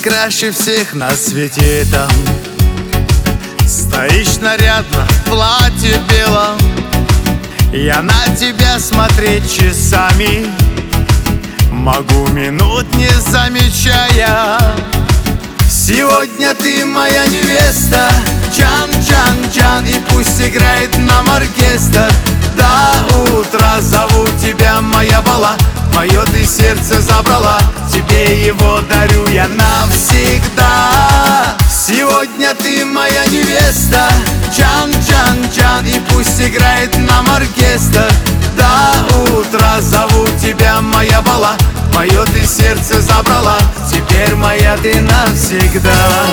краше всех на свете там. Стоишь нарядно в платье белом, я на тебя смотреть часами могу минут не замечая. Сегодня ты моя невеста, Чан, Чан, Чан, и пусть играет нам оркестр. До утра зову тебя, моя бала, мое ты сердце забрала, тебе его дарю я навсегда. Сегодня ты моя невеста, Чан, Чан, Чан, и пусть играет нам оркестр. До утра зову тебя, моя бала, мое ты сердце забрала, теперь моя ты навсегда.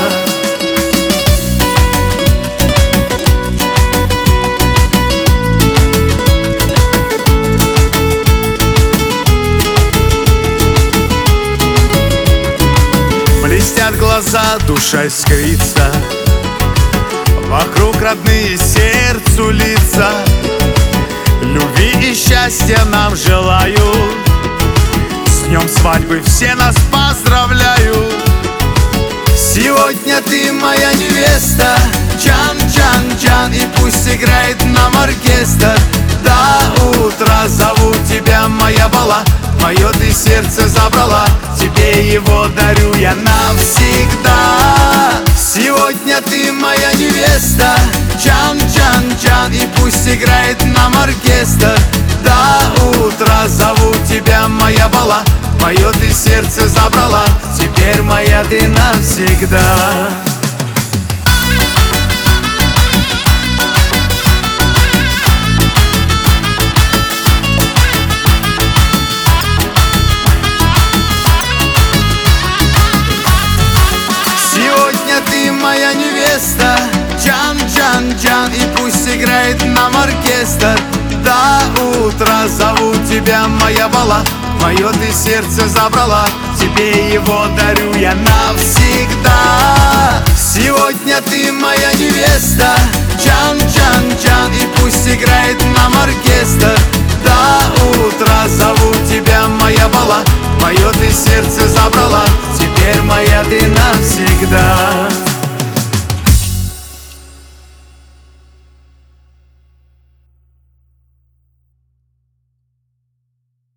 Блестят глаза, душа искрится, вокруг родные сердцу лица. Любви и счастья нам желаю, с днем свадьбы все нас поздравляют. Сегодня ты моя невеста, Чан, Чан, Чан, и пусть играет нам оркестр. До утра зову тебя, моя бала, мое ты сердце забрала, тебе его дарю я навсегда. Сегодня ты моя невеста, Чан, Чан, Чан, и пусть играет нам оркестр. До утра зову тебя, моя бала, мое ты сердце забрала, теперь моя ты навсегда. Сегодня ты моя невеста, Чан, Чан, Чан, и пусть играет нам оркестр. До утра зову тебя, моя бала, мое ты сердце забрала, тебе его дарю я навсегда. Сегодня ты моя невеста, Чан, Чан, Чан, и пусть играет нам оркестр. До утра зову тебя, моя бала, мое ты сердце забрала, теперь моя ты навсегда.